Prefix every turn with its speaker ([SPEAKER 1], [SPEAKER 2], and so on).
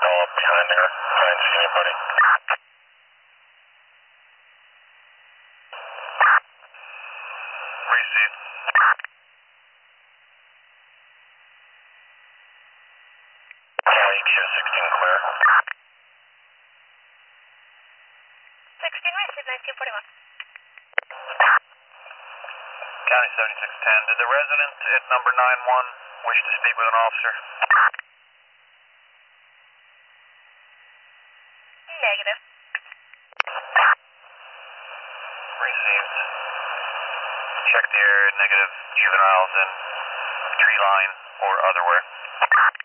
[SPEAKER 1] All up behind there. Trying to see anybody. Received. ETS 16 clear.
[SPEAKER 2] 16 received, 1941.
[SPEAKER 3] County 7610, did the resident at number 91 wish to speak with an officer?
[SPEAKER 2] Negative.
[SPEAKER 3] Received. Check the area, negative, juveniles in tree line or otherwhere.